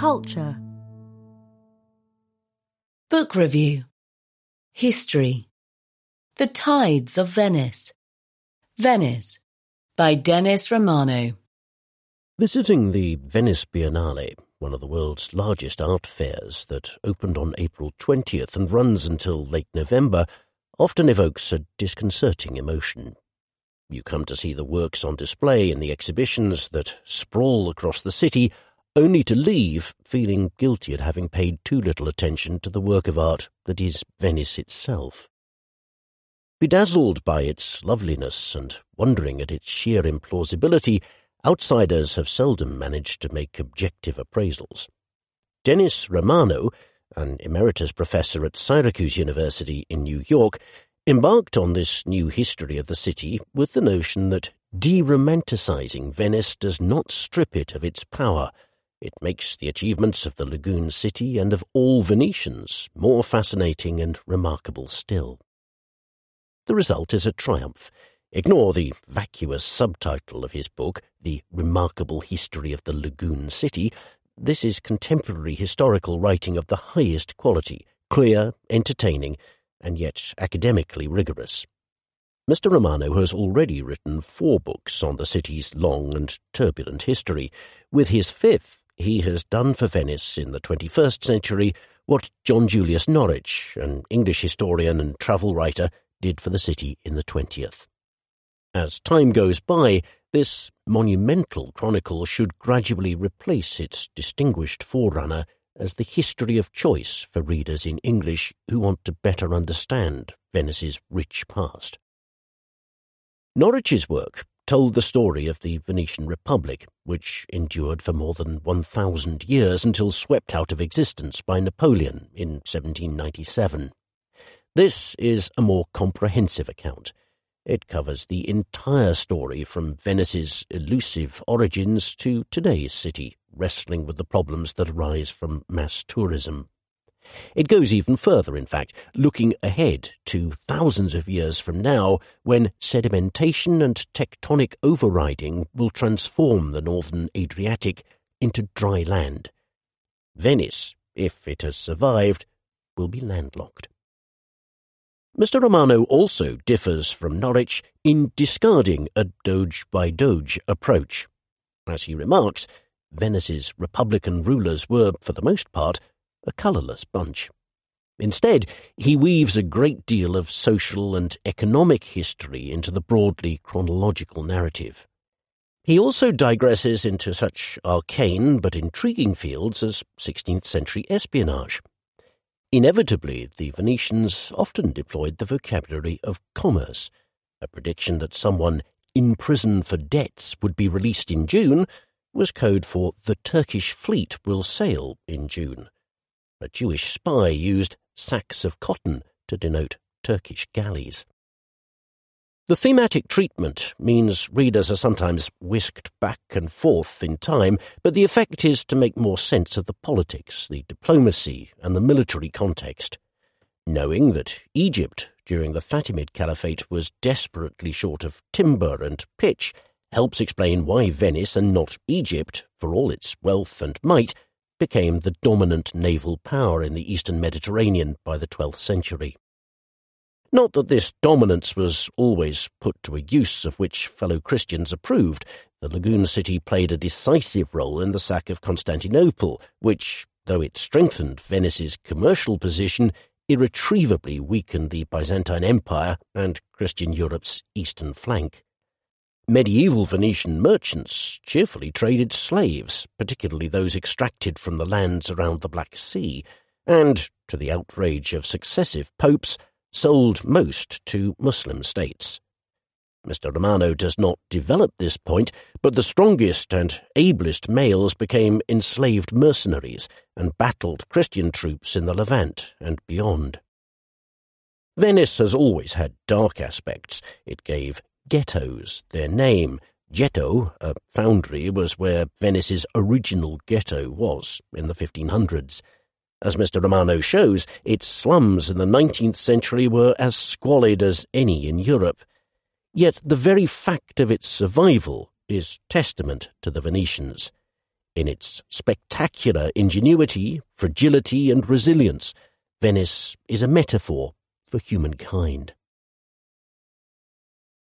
Culture. Book Review. History. The Tides of Venice. Venice, by Dennis Romano. Visiting the Venice Biennale, one of the world's largest art fairs that opened on April 20th and runs until late November, often evokes a disconcerting emotion. You come to see the works on display in the exhibitions that sprawl across the city, only to leave feeling guilty at having paid too little attention to the work of art that is Venice itself. Bedazzled by its loveliness and wondering at its sheer implausibility, outsiders have seldom managed to make objective appraisals. Dennis Romano, an emeritus professor at Syracuse University in New York, embarked on this new history of the city with the notion that de-romanticizing Venice does not strip it of its power. It makes the achievements of the lagoon city and of all Venetians more fascinating and remarkable still. The result is a triumph. Ignore the vacuous subtitle of his book, The Remarkable History of the Lagoon City. This is contemporary historical writing of the highest quality, clear, entertaining, and yet academically rigorous. Mr. Romano has already written 4 books on the city's long and turbulent history. With his 5th, he has done for Venice in the 21st century what John Julius Norwich, an English historian and travel writer, did for the city in the 20th. As time goes by, this monumental chronicle should gradually replace its distinguished forerunner as the history of choice for readers in English who want to better understand Venice's rich past. Norwich's work told the story of the Venetian Republic, which endured for more than 1,000 years until swept out of existence by Napoleon in 1797. This is a more comprehensive account. It covers the entire story from Venice's elusive origins to today's city, wrestling with the problems that arise from mass tourism. It goes even further, in fact, looking ahead to thousands of years from now when sedimentation and tectonic overriding will transform the northern Adriatic into dry land. Venice, if it has survived, will be landlocked. Mr. Romano also differs from Norwich in discarding a doge-by-doge approach. As he remarks, Venice's republican rulers were, for the most part, a colourless bunch. Instead, he weaves a great deal of social and economic history into the broadly chronological narrative. He also digresses into such arcane but intriguing fields as 16th-century espionage. Inevitably, the Venetians often deployed the vocabulary of commerce. A prediction that someone in prison for debts would be released in June was code for the Turkish fleet will sail in June. A Jewish spy used sacks of cotton to denote Turkish galleys. The thematic treatment means readers are sometimes whisked back and forth in time, but the effect is to make more sense of the politics, the diplomacy, and the military context. Knowing that Egypt, during the Fatimid Caliphate, was desperately short of timber and pitch, helps explain why Venice and not Egypt, for all its wealth and might, became the dominant naval power in the eastern Mediterranean by the 12th century. Not that this dominance was always put to a use of which fellow Christians approved. The lagoon city played a decisive role in the sack of Constantinople, which, though it strengthened Venice's commercial position, irretrievably weakened the Byzantine Empire and Christian Europe's eastern flank. Medieval Venetian merchants cheerfully traded slaves, particularly those extracted from the lands around the Black Sea, and, to the outrage of successive popes, sold most to Muslim states. Mr. Romano does not develop this point, but the strongest and ablest males became enslaved mercenaries and battled Christian troops in the Levant and beyond. Venice has always had dark aspects. It gave ghettos their name. Ghetto, a foundry, was where Venice's original ghetto was in the 1500s. As Mr. Romano shows, its slums in the 19th century were as squalid as any in Europe. Yet the very fact of its survival is testament to the Venetians. In its spectacular ingenuity, fragility, and resilience, Venice is a metaphor for humankind.